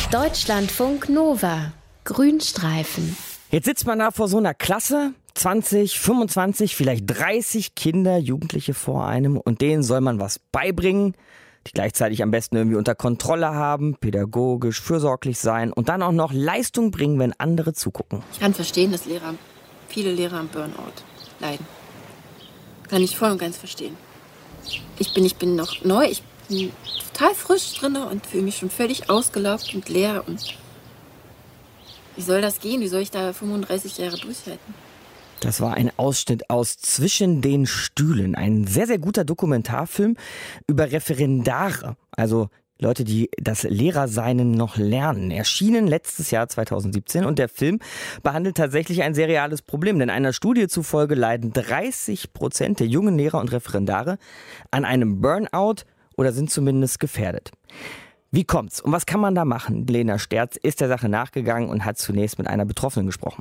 Deutschlandfunk Nova. Grünstreifen. Jetzt sitzt man da vor so einer Klasse, 20, 25, vielleicht 30 Kinder, Jugendliche vor einem und denen soll man was beibringen, die gleichzeitig am besten irgendwie unter Kontrolle haben, pädagogisch, fürsorglich sein und dann auch noch Leistung bringen, wenn andere zugucken. Ich kann verstehen, dass viele Lehrer am Burnout leiden. Kann ich voll und ganz verstehen. Ich bin noch neu, ich bin total frisch drin und fühle mich schon völlig ausgelaugt und leer. Und wie soll das gehen? Wie soll ich da 35 Jahre durchhalten? Das war ein Ausschnitt aus Zwischen den Stühlen. Ein sehr, sehr guter Dokumentarfilm über Referendare. Also Leute, die das Lehrersein noch lernen. Erschienen letztes Jahr 2017 und der Film behandelt tatsächlich ein sehr reales Problem. Denn einer Studie zufolge leiden 30% der jungen Lehrer und Referendare an einem Burnout oder sind zumindest gefährdet. Wie kommt's und was kann man da machen? Lena Sterz ist der Sache nachgegangen und hat zunächst mit einer Betroffenen gesprochen.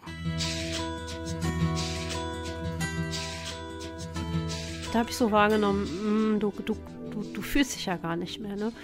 Da habe ich so wahrgenommen, du fühlst dich ja gar nicht mehr, ne?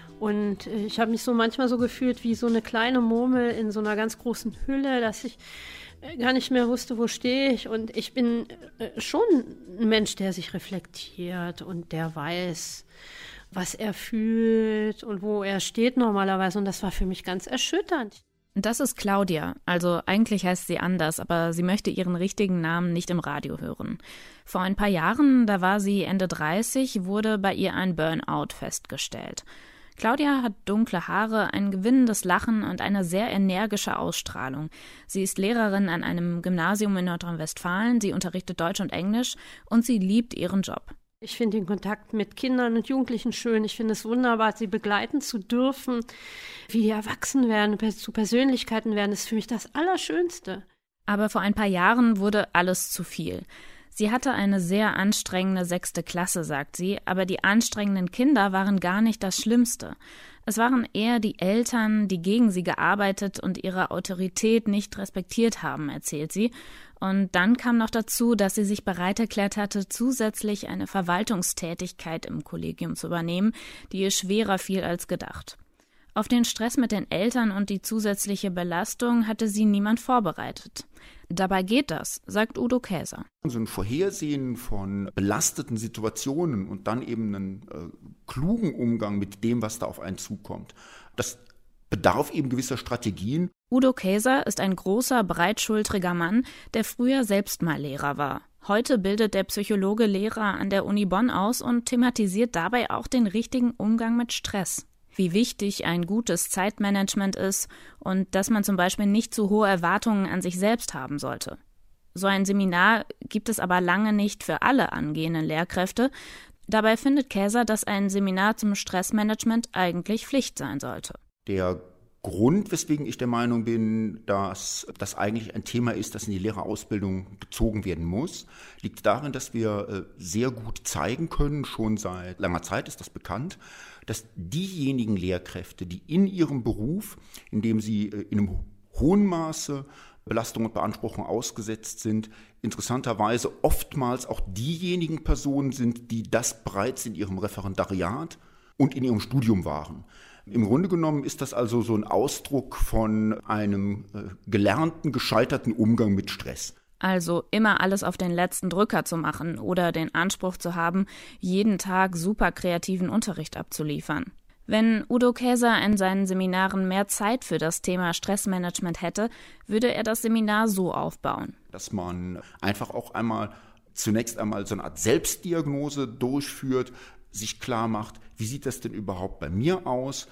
Und ich habe mich so manchmal so gefühlt wie so eine kleine Murmel in so einer ganz großen Hülle, dass ich gar nicht mehr wusste, wo stehe ich. Und ich bin schon ein Mensch, der sich reflektiert und der weiß, was er fühlt und wo er steht normalerweise. Und das war für mich ganz erschütternd. Das ist Claudia, also eigentlich heißt sie anders, aber sie möchte ihren richtigen Namen nicht im Radio hören. Vor ein paar Jahren, da war sie Ende 30, wurde bei ihr ein Burnout festgestellt. Claudia hat dunkle Haare, ein gewinnendes Lachen und eine sehr energische Ausstrahlung. Sie ist Lehrerin an einem Gymnasium in Nordrhein-Westfalen, sie unterrichtet Deutsch und Englisch und sie liebt ihren Job. Ich finde den Kontakt mit Kindern und Jugendlichen schön. Ich finde es wunderbar, sie begleiten zu dürfen. Wie die erwachsen werden, zu Persönlichkeiten werden, ist für mich das Allerschönste. Aber vor ein paar Jahren wurde alles zu viel. Sie hatte eine sehr anstrengende 6. Klasse, sagt sie, aber die anstrengenden Kinder waren gar nicht das Schlimmste. Es waren eher die Eltern, die gegen sie gearbeitet und ihre Autorität nicht respektiert haben, erzählt sie. Und dann kam noch dazu, dass sie sich bereit erklärt hatte, zusätzlich eine Verwaltungstätigkeit im Kollegium zu übernehmen, die ihr schwerer fiel als gedacht. Auf den Stress mit den Eltern und die zusätzliche Belastung hatte sie niemand vorbereitet. Dabei geht das, sagt Udo Käser. So ein Vorhersehen von belasteten Situationen und dann eben einen klugen Umgang mit dem, was da auf einen zukommt, das bedarf eben gewisser Strategien. Udo Käser ist ein großer, breitschultriger Mann, der früher selbst mal Lehrer war. Heute bildet der Psychologe Lehrer an der Uni Bonn aus und thematisiert dabei auch den richtigen Umgang mit Stress. Wie wichtig ein gutes Zeitmanagement ist und dass man zum Beispiel nicht zu hohe Erwartungen an sich selbst haben sollte. So ein Seminar gibt es aber lange nicht für alle angehenden Lehrkräfte. Dabei findet Käser, dass ein Seminar zum Stressmanagement eigentlich Pflicht sein sollte. Der Grund, weswegen ich der Meinung bin, dass das eigentlich ein Thema ist, das in die Lehrerausbildung gezogen werden muss, liegt darin, dass wir sehr gut zeigen können, schon seit langer Zeit ist das bekannt, dass diejenigen Lehrkräfte, die in ihrem Beruf, in dem sie in einem hohen Maße Belastung und Beanspruchung ausgesetzt sind, interessanterweise oftmals auch diejenigen Personen sind, die das bereits in ihrem Referendariat und in ihrem Studium waren. Im Grunde genommen ist das also so ein Ausdruck von einem gelernten, gescheiterten Umgang mit Stress. Also immer alles auf den letzten Drücker zu machen oder den Anspruch zu haben, jeden Tag super kreativen Unterricht abzuliefern. Wenn Udo Käser in seinen Seminaren mehr Zeit für das Thema Stressmanagement hätte, würde er das Seminar so aufbauen. Dass man einfach auch zunächst einmal so eine Art Selbstdiagnose durchführt, sich klar macht, wie sieht das denn überhaupt bei mir aus?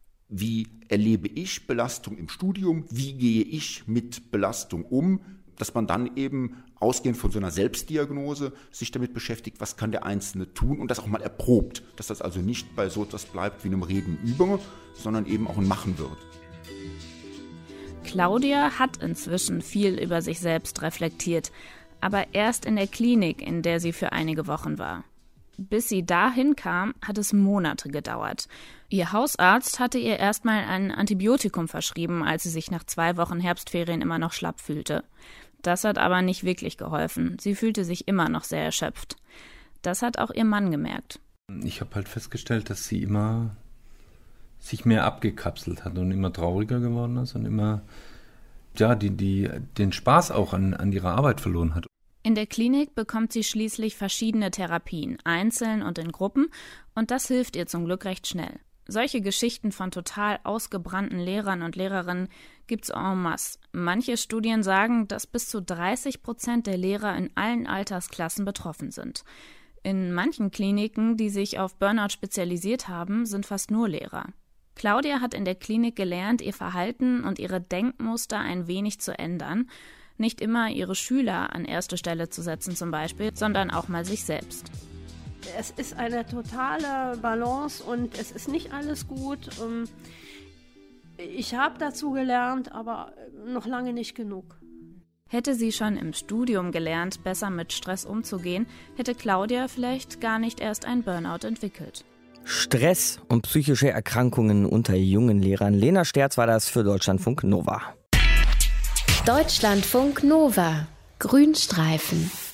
Wie erlebe ich Belastung im Studium? Wie gehe ich mit Belastung um? Dass man dann eben ausgehend von so einer Selbstdiagnose sich damit beschäftigt, was kann der Einzelne tun und das auch mal erprobt. Dass das also nicht bei so etwas bleibt wie einem Reden über, sondern eben auch ein Machen wird. Claudia hat inzwischen viel über sich selbst reflektiert, aber erst in der Klinik, in der sie für einige Wochen war. Bis sie dahin kam, hat es Monate gedauert. Ihr Hausarzt hatte ihr erstmal ein Antibiotikum verschrieben, als sie sich nach 2 Wochen Herbstferien immer noch schlapp fühlte. Das hat aber nicht wirklich geholfen. Sie fühlte sich immer noch sehr erschöpft. Das hat auch ihr Mann gemerkt. Ich habe halt festgestellt, dass sie immer sich mehr abgekapselt hat und immer trauriger geworden ist und immer den Spaß auch an ihrer Arbeit verloren hat. In der Klinik bekommt sie schließlich verschiedene Therapien, einzeln und in Gruppen, und das hilft ihr zum Glück recht schnell. Solche Geschichten von total ausgebrannten Lehrern und Lehrerinnen gibt's en masse. Manche Studien sagen, dass bis zu 30% der Lehrer in allen Altersklassen betroffen sind. In manchen Kliniken, die sich auf Burnout spezialisiert haben, sind fast nur Lehrer. Claudia hat in der Klinik gelernt, ihr Verhalten und ihre Denkmuster ein wenig zu ändern. Nicht immer ihre Schüler an erste Stelle zu setzen zum Beispiel, sondern auch mal sich selbst. Es ist eine totale Balance und es ist nicht alles gut. Ich habe dazu gelernt, aber noch lange nicht genug. Hätte sie schon im Studium gelernt, besser mit Stress umzugehen, hätte Claudia vielleicht gar nicht erst ein Burnout entwickelt. Stress und psychische Erkrankungen unter jungen Lehrern. Lena Sterz war das für Deutschlandfunk Nova. Deutschlandfunk Nova. Grünstreifen.